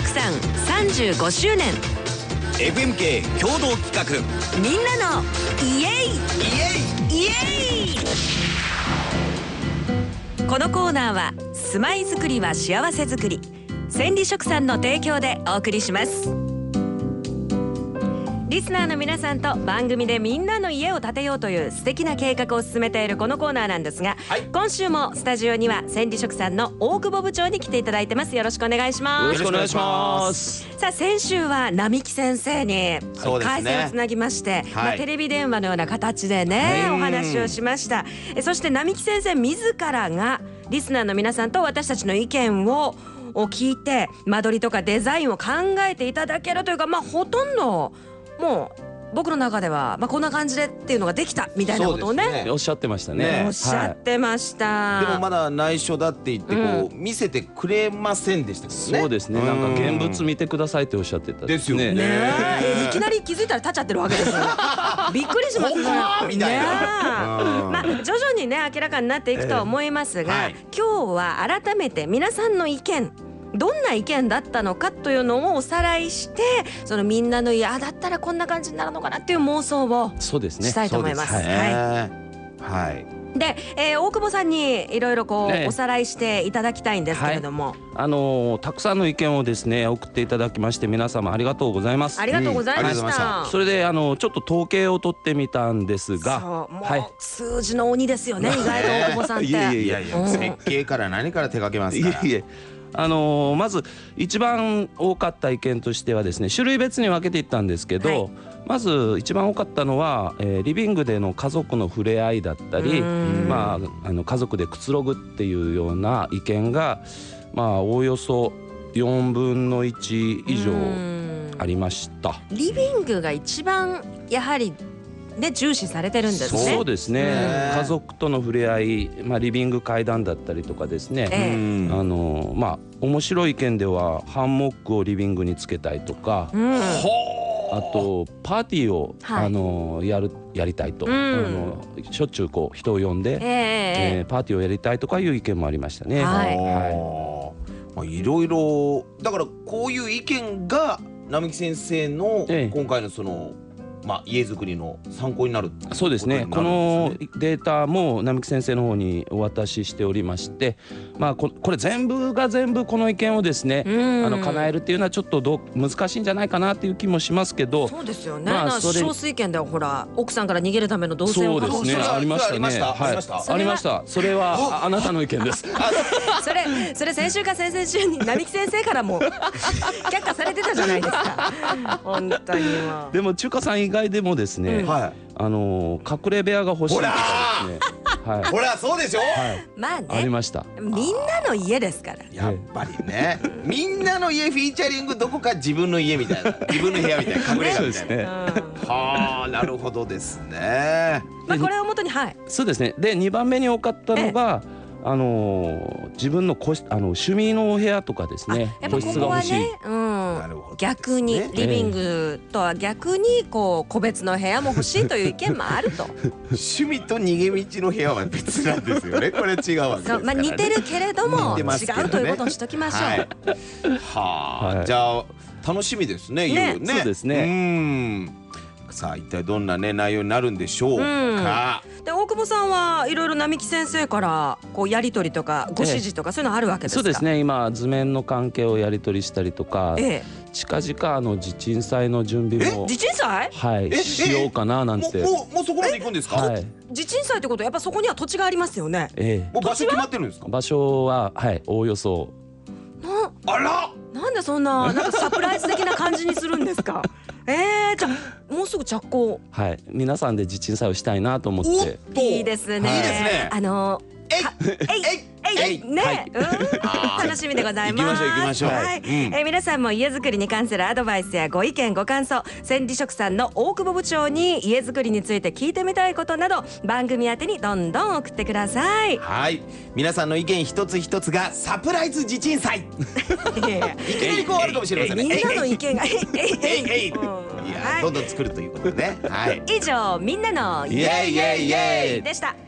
さん35周年 FMK 共同企画、 みんなのイエイイエイイエイ。このコーナーは住まいづくりは幸せづくり、千里食産の提供でお送りします。リスナーの皆さんと番組でみんなの家を建てようという素敵な計画を進めているこのコーナーなんですが、 はい、 今週もスタジオには千里食産の大久保部長に来ていただいてます。よろしくお願いします。 よろしくお願いします。 さあ、先週は並木先生に回線をつなぎまして、テレビ電話のような形でね、お話をしました。そして並木先生自らがリスナーの皆さんと私たちの意見を聞いて、間取りとかデザインを考えていただけるというか、ほとんどもう僕の中では、こんな感じでっていうのができたみたいなことをね、 おっしゃってましたね。 おっしゃってました。 でもまだ内緒だって言って見せてくれませんでしたけどね。 そうですね。なんか現物見てくださいっておっしゃってたですよね。 いきなり気づいたら立っちゃってるわけですよ。びっくりしますね。 みたいな。 徐々にね明らかになっていくとは思いますが、今日は改めて皆さんの意見、どんな意見だったのかというのをおさらいして、そのみんなの家だったらこんな感じになるのかなっていう妄想をしたいと思います。で、大久保さんにいろいろおさらいしていただきたいんですけれども、 たくさんの意見をですね送っていただきまして、皆様ありがとうございます。 ありがとうございました。 それでちょっと統計を取ってみたんですが、 もう数字の鬼ですよね、意外と大久保さんって。 いや設計から何から手掛けますから。 まず一番多かった意見としてはですね、種類別に分けていったんですけど、まず一番多かったのは、リビングでの家族の触れ合いだったり、家族でくつろぐっていうような意見がおおよそ4分の1以上ありました。 リビングが一番やはり重視されてるんですね。 そうですね。家族との触れ合い、リビング階段だったりとかですね。面白い意見ではハンモックをリビングにつけたいとか、あとパーティーをやりたいと、しょっちゅう人を呼んでパーティーをやりたいとかいう意見もありましたね。 いろいろだからこういう意見が並木先生の今回のその家づくりの参考になる。 そうですね。このデータも並木先生の方にお渡ししておりまして、これ全部が全部この意見をですね叶えるっていうのはちょっと難しいんじゃないかなっていう気もしますけど。 そうですよね。少数意見ではほら奥さんから逃げるための動線を確保する。 そうですね。ありましたね。ありました。それはあなたの意見です。 それ先週か先々週に並木先生からも却下されてたじゃないですか。本当にもう。 でも中華さん以外でもですね、隠れ部屋が欲しいとかですね。 ほらそうでしょ。 ありました。 みんなの家ですから。 やっぱりね、みんなの家フィーチャリングどこか自分の家みたいな、自分の部屋みたいな、隠れ家みたいな。はあ、なるほどですね。 これをもとにそうですね。で2番目に多かったのが自分の趣味のお部屋とかですね。 やっぱここはね、逆にリビングとは逆に個別の部屋も欲しいという意見もあると。 趣味と逃げ道の部屋は別なんですよね。これ違うわけですからね。 似てるけれども違うということにしときましょう。じゃあ楽しみですね。 そうですね。 さあ一体どんな内容になるんでしょうか。 で大久保さんはいろいろ並木先生からやり取りとかご指示とかそういうのあるわけですか。 そうですね。今図面の関係をやり取りしたりとか、近々地震災の準備も地震災しようかななんて。 もうそこまで行くんですか。 地震災ってことはやっぱそこには土地がありますよね。 もう場所決まってるんですか。 場所はおおよそ。 あら。 なんでそんなサプライズ的な感じにするんですか。じゃあもうすぐ着工。 皆さんで地鎮祭をしたいなと思って。 いいですね。楽しみでございます。 行きましょう。 皆さんも家づくりに関するアドバイスやご意見ご感想、千里食産の大久保部長に家づくりについて聞いてみたいことなど番組宛てにどんどん送ってください。 皆さんの意見一つ一つがサプライズ地鎮祭。いきなりあるかもしれませんね。 みんなの意見がどんどん作るということでね。 以上みんなのイエイイエイイエイでした。